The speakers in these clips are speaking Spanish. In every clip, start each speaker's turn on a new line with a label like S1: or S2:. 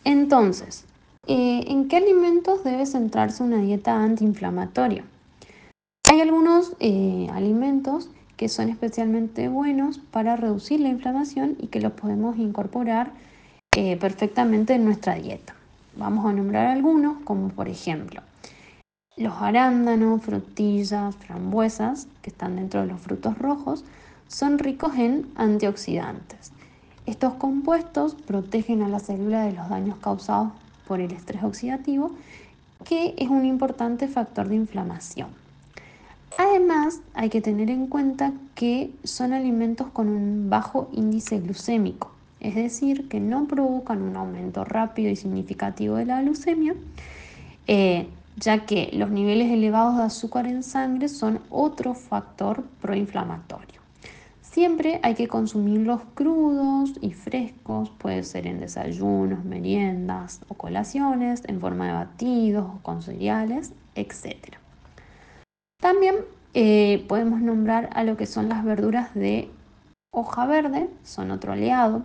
S1: Entonces, ¿en qué alimentos debe centrarse una dieta antiinflamatoria? Hay algunos alimentos que son especialmente buenos para reducir la inflamación y que los podemos incorporar perfectamente en nuestra dieta. Vamos a nombrar algunos, como por ejemplo los arándanos, frutillas, frambuesas, que están dentro de los frutos rojos, son ricos en antioxidantes. Estos compuestos protegen a la célula de los daños causados por el estrés oxidativo, que es un importante factor de inflamación. Además, hay que tener en cuenta que son alimentos con un bajo índice glucémico, es decir, que no provocan un aumento rápido y significativo de la glucemia, ya que los niveles elevados de azúcar en sangre son otro factor proinflamatorio. Siempre hay que consumirlos crudos y frescos, puede ser en desayunos, meriendas o colaciones, en forma de batidos o con cereales, etc. También podemos nombrar a lo que son las verduras de hoja verde, son otro aliado.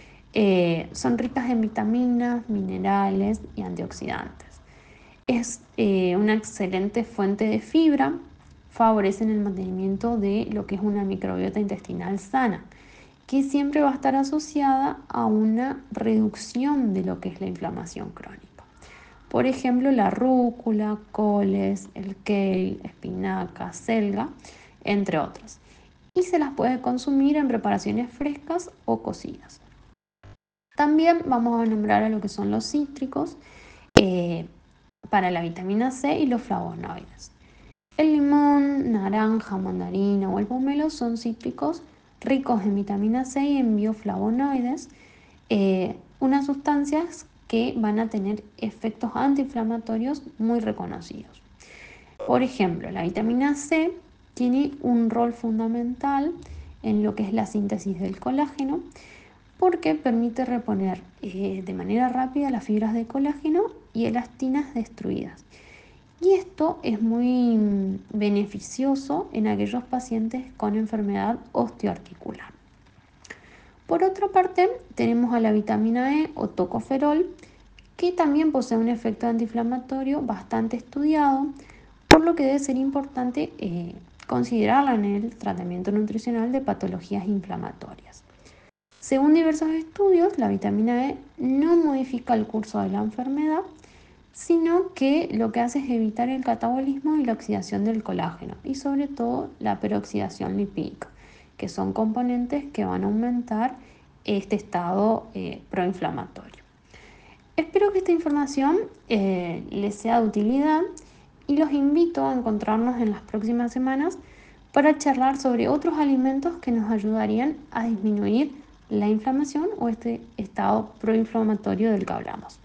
S1: Son ricas en vitaminas, minerales y antioxidantes. Es una excelente fuente de fibra, favorecen el mantenimiento de lo que es una microbiota intestinal sana, que siempre va a estar asociada a una reducción de lo que es la inflamación crónica. Por ejemplo, la rúcula, coles, el kale, espinaca, selga, entre otros. Y se las puede consumir en preparaciones frescas o cocidas. También vamos a nombrar a lo que son los cítricos para la vitamina C y los flavonoides. El limón, naranja, mandarina o el pomelo son cítricos ricos en vitamina C y en bioflavonoides, unas sustancias que van a tener efectos antiinflamatorios muy reconocidos. Por ejemplo, la vitamina C tiene un rol fundamental en lo que es la síntesis del colágeno, porque permite reponer de manera rápida las fibras de colágeno y elastinas destruidas. Y esto es muy beneficioso en aquellos pacientes con enfermedad osteoarticular. Por otra parte, tenemos a la vitamina E o tocoferol, que también posee un efecto antiinflamatorio bastante estudiado, por lo que debe ser importante considerarla en el tratamiento nutricional de patologías inflamatorias. Según diversos estudios, la vitamina E no modifica el curso de la enfermedad, sino que lo que hace es evitar el catabolismo y la oxidación del colágeno y sobre todo la peroxidación lipídica, que son componentes que van a aumentar este estado proinflamatorio. Espero que esta información les sea de utilidad y los invito a encontrarnos en las próximas semanas para charlar sobre otros alimentos que nos ayudarían a disminuir la inflamación o este estado proinflamatorio del que hablamos.